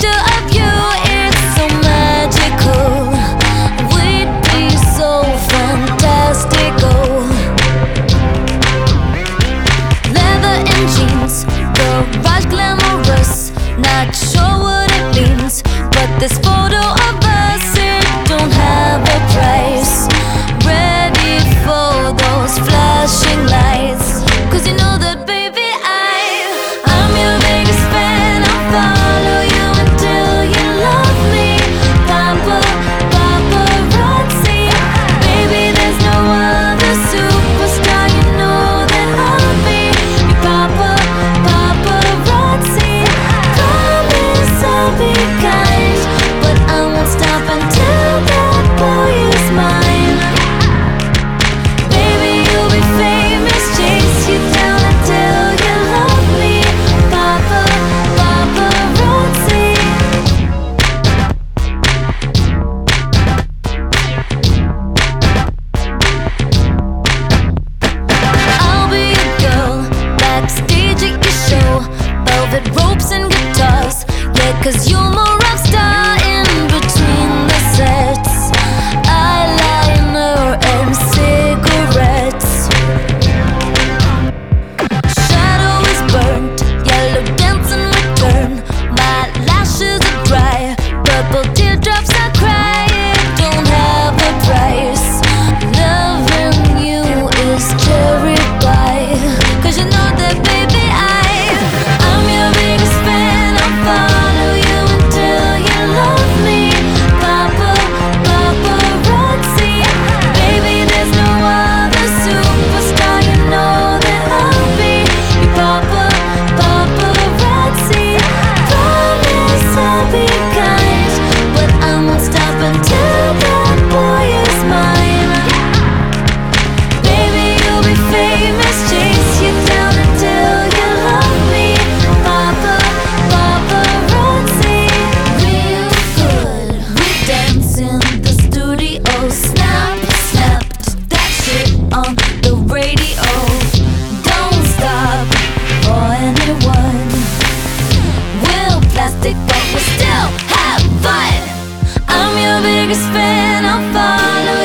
picture of you, it's so magical. We'd be so fantastical. Leather and jeans, garage glamorous. Not sure what it means, but this photo of us, it don't have a price. Ready for those flashing lights, 'cause you know that baby I'm your biggest fan. I'll follow you until you love me. Papa, paparazzi. Baby, there's no other superstar. You know that I'll be your papa, paparazzi. Promise I'll be kind, but I won't stop until that boy is mine. Baby, you'll be famous, chase you down until you love me. Papa, paparazzi. I'll be a girl backstage at your show, velvet ropes and guitars. Yeah, 'cause you're my rock star in between the sets. Eyeliner and cigarettes. Shadow is burnt, yellow dance in return. My lashes are dry, purple teardrops I cry. It don't have a price. Loving you is cherry pie, 'cause you know that baby I'm your biggest fan. I'll follow you until you love me. Papa, paparazzi. Baby, there's no other superstar. You know that I'll be your papa, paparazzi. Promise I'll be kind, but I won't stop until that boy is mine. Baby, you'll be famous, chase you down until you love me. Papa, paparazzi. Real good, we dance in the studio. Snap, snapped that shit on the radio. Don't stop for anyone. We'll plastic, but we still have fun. I'm your biggest fan. I'll follow